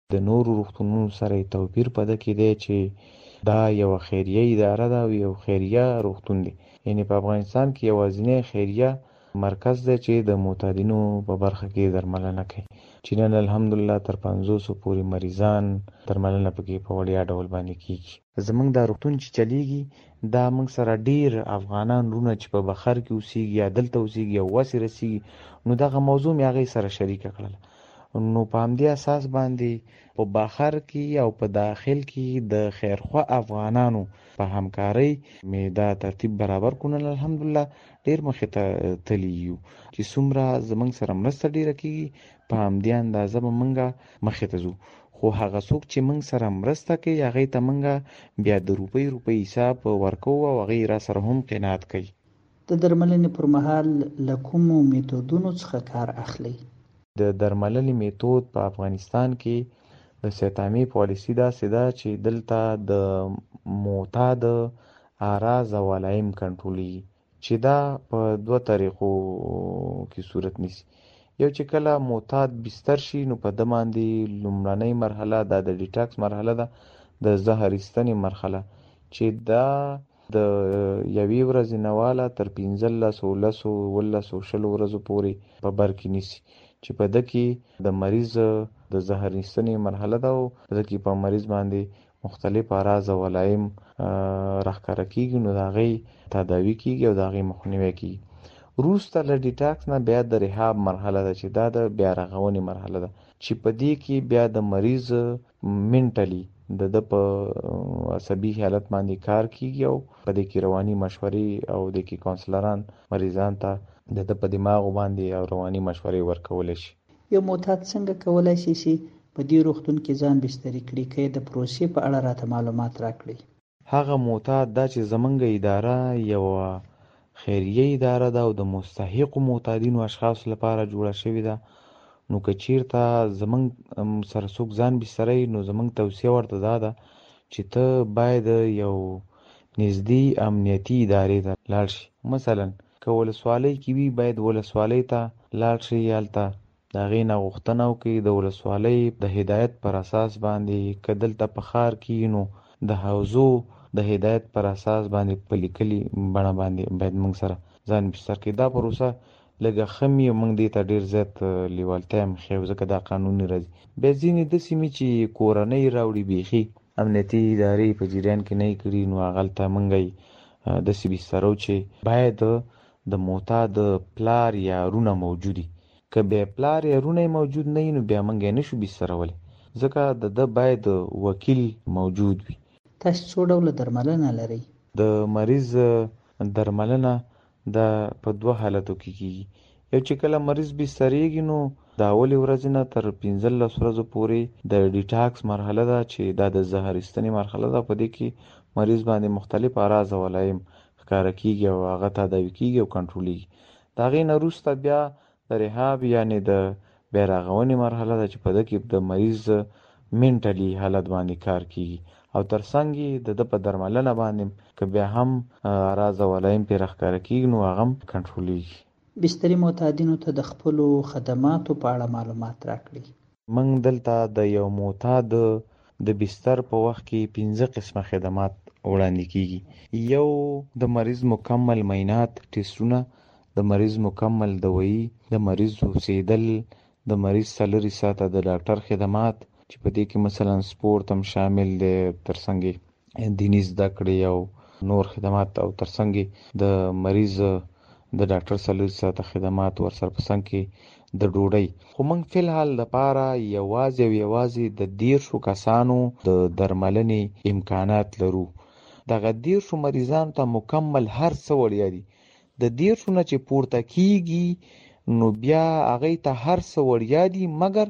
د نورو روغتونونو سره توپیر په ده کې دی چې دا یو خیریه اداره ده او یو خیریه روغتون دی. یعنی په افغانستان کې یوازینی خیریه مرکز دی چې د معتادینو په برخه کې درملنه کوي، چې نن الحمدلله تر 500 پورې مریضان درملنه پکې په وړیا ډول باندې کیږي. زمونږ دا روغتون چې چلیږي دا موږ سره ډیر افغانان رونه چې په بخر کې اوسېږي یا دلته اوسېږي او وسې رسېږي، نو دغه موضوع مې هغې سره شریکه کړله. نو په همدې اساس باندې په بخر کې او په داخل کې د خیرخوا افغانانو په همکارۍ مې دا ترتیب برابر کړل. الحمدلله ډیر مخې ته تللی یو چې څومره زمونږ سره مرسته ډیره کېږي په همدې اندازه به موږ مخې ته ځو. خو هغه څوک چې موږ سره مرسته کوي هغې ته موږ بیا د روپۍ حساب ورکوو او هغې را سره هم قناعت کوي. د درملنې پر مهال له کومو میتودونو څخه کار اخلئ؟ د درملنې میتود په افغانستان کې د سیتامي پالیسي داسې ده چې دلته د معتاد اعراض او علایم کنټرولېږي، چې دا په 2 طریقو کې صورت نیسي. یو چې کله معتاد بستر شي نو په ده باندې لومړنۍ مرحله دا د ډیټاکس مرحله ده، د زهر ایستنې مرحله، چې دا د یوې ورځې نه واله تر 15 10 11 20 ورځو پورې په بر کې نیسي، چې په ده کې د مریض د زهر ایستنې مرحله ده او په ده کې په مریض باندې مختلف اعراض او علایم راښکاره کېږي، نو د هغې تداوي کېږي او د هغې مخنیوی کېږي. وروسته له ډیټاکس نه بیا د ریهاب مرحله ده چې دا د بیا رغونې مرحله ده، چې په دې کې بیا د مریض منټلی د په عصبي حالت باندې کار کېږي او په دې کې رواني مشورې او د کې کونسلران مریضان ته د په دماغ باندې او رواني مشورې ورکولی شي. یو معتاد څنګه کولای شي چې په دې روغتون کې ځان بستري کړي؟ که د پروسې په اړه راته معلومات راکړئ. هغه معتاد دا چې زمونږ اداره یوه خیریه اداره ده او د مستحقو معتادینو اشخاصو لپاره جوړه شوې ده، نو که چیرته زمونږ سره څوک ځان بستری نو زمونږ توصیه ورته دا ده چې ته باید یو نږدې امنیتي ادارې ته لاړ شي. مثلا که ولسوالۍ کې وي باید ولسوالۍ ته لاړ شي، هلته د هغې نه غوښتنه وکړي د ولسوالۍ د هدایت پر اساس باندې. که دلته په ښار کې نو د حوزو د هدایت پر اساس باندې په لیکلي بڼه باندې باید موږ سره ځان بستر کړي. دا پروسه لږه ښه مي او موږ دې ته ډېر زیات لیوالتیا هم ښیو ځکه دا قانوني راځي. بیا ځینې داسې مې چې کورنۍ راوړي بیخي امنیتي ادارې په جریان کې نه یې کړي، نو هغلته موږ یې داسې بسترو چې باید د معتاد پلار یا رونه موجودي. که بیا پلار یا رونه موجود نه وي نو بیا موږ یې نشو بسترولی ځکه د ده باید وکیل موجود وي. تاسو څو ډوله درملنه لرئ؟ د مریض درملنه دا په 2 حالتو کې کېږي. یو چې کله مریض بستریږي نو د اولې ورځې نه تر 15 ورځو پورې د ډیټاکس مرحله ده چې دا د زهر ایستنې مرحله ده. په دې کې مریض باندې مختلف اعراض او علایم ښکاره کېږي او هغه تداوي کېږي او کنټرولېږي. د هغې نه وروسته بیا د ریهاب یعنې د بیا رغونې مرحله ده چې په ده کې د مریض منټلي حالت باندې کار کېږي او ترڅنګ یې د ده په درملنه باندې که بیا هم اعراض او علایم پرې راښکاره کېږي نو هغه هم کنټرولېږي. بستري معتادینو ته د خپلو خدماتو په اړه معلومات راکړئ. موږ دلته د یو معتاد د بستر په وخت کې 15 قسمه خدمات وړاندې کېږي. یو د مریض مکمل معاینات ټیسټونه، د مریض مکمل دوایي، د مریض اوسېدل، د مریض 4 ساعته د ډاکټر خدمات چې په دې کې مثلا سپورت هم شامل دی، ترڅنګ دیني زده کړې او نور خدمات، او ترڅنګ د مریض د ډاکټر 4 ساعته خدمات ورسره په څنګ کې د ډوډۍ. خو موږ فی الحال لپاره یوازې د 13 کسانو د درملنې امکانات لرو. دغه 13 مریضانو ته مکمل هر څه وړیا دي. د 13 نه چې پورته کیږي نو بیا هغې ته هر څه وړیا دي، مګر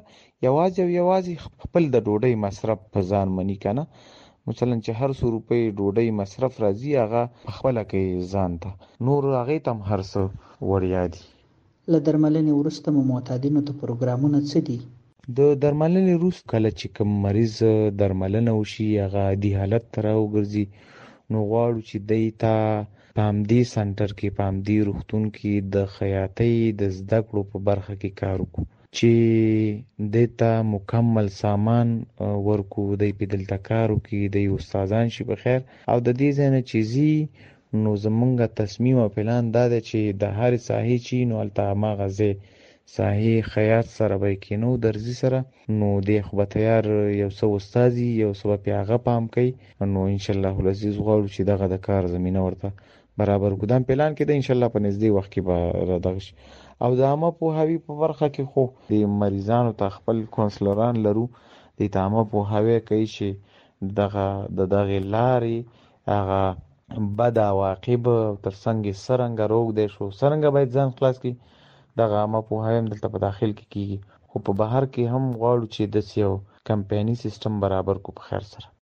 یوازې خپل د ډوډۍ مصرف په ځان مني که نه. مثلا چې هر 100 روپۍ ډوډۍ مصرف راځي هغه پخپله کوي ځان ته، نور هغې ته هم هر څه وړیا دي. له درملنې وروسته مو معتادینو ته پروګرامونه څه دي؟ د درملنې وروسته کله چې کوم مریض درملنه وشي هغه عادي حالت ته راوګرځي نو غواړو چې دی ته په همدې سنټر کې په همدې روغتون کې د خیاطۍ د زده کړو په برخه کې کار وکړو، چې دیتا مکمل سامان ورکو، دی په دلته کار وکړي، دی استادان شي په خیر. او د دې ځای نه چې ځي نو زمونږ تصمیم او پلان دا دی چې د هرې ساحې چې نو هلته هماغه ځای ساحې خیاط سره به یې کینو، درزي سره، نو دی خو به تیار یو څه استازي، یو څه به پې هغه پام کوي. نو انشاءالله العزیز غواړو چې دغه د کار زمینه ورته برابر کړو. دا پلان کې دی انشاءالله په نږدې وخت کې به را دغه شي. او د عامه پوهاوي په برخه کې خو د مریضانو ته خپل کونسلران لرو، دې ته عامه پوهاوی کوي چې دغې لارې هغه بد عواقب تر څنګ یې څرنګه روږدی شو، څرنګه باید ځان خلاص کړي، دغه عامه پوهاوی هم دلته په داخل کې کیږي. خو په بهر کې هم غواړو چې داسې یو کمپایني سیستم برابر کړو په خیر سره.